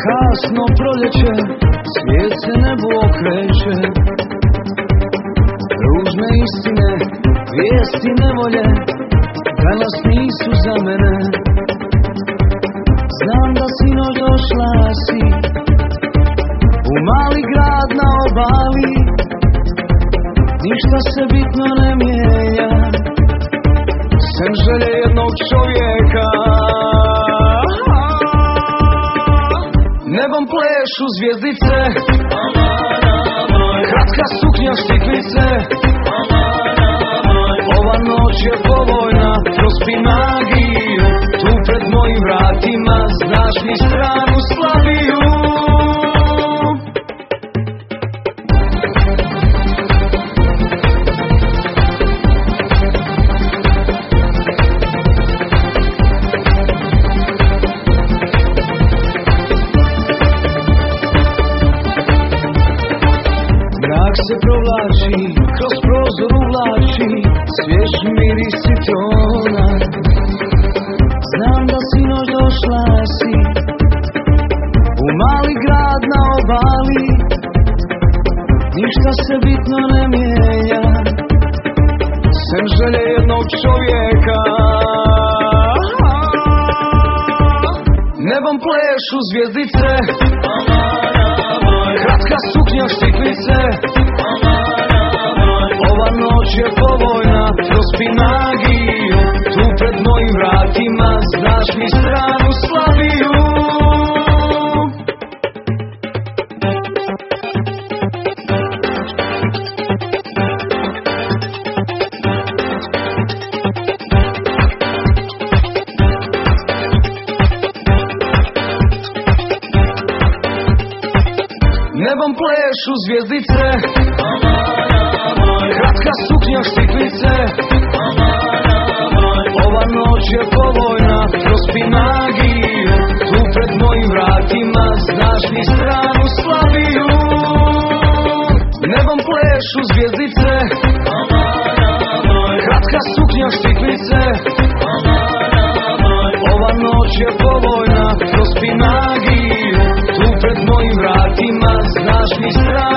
Kasno proljeće, svijet se nebu okreće. Ružne istine, vijesti nevolje, danas nisu za mene. Znam da sinoć došla si u mali grad na obali. Ništa se bitno ne mijenja, sem želje jednog čovjeka. Nebom plešu zvijezdice, kratka suknja štiklice. Ova noć je povoljna, prospi magiju. Tu pred mojim vratima, znaš mi stranu slabiju. Mrak se provlači, kroz prozor uvlači svjež miris citrona. Znam da sinoć došla si u mali grad na obali. Ništa se bitno ne mijenja, sem želje jednog čovjeka. Nebom plešu zvijezdice, kratka suknja štiklice. Ova noć je povoljna, prospi magiju. Tu pred mojim vratima, znaš mi stranu slabiju. Nebom plešu zvijezdice, kratka suknja štiklice. Ova noć je povoljna, prospi magiju. Tu pred mojim vratima, znaš mi stranu slabiju. Nebom plešu zvijezdice, kratka suknja štiklice. Ova noć je povoljna, prospi magiju. Tu pred mojim vratima, znaš mi stranu.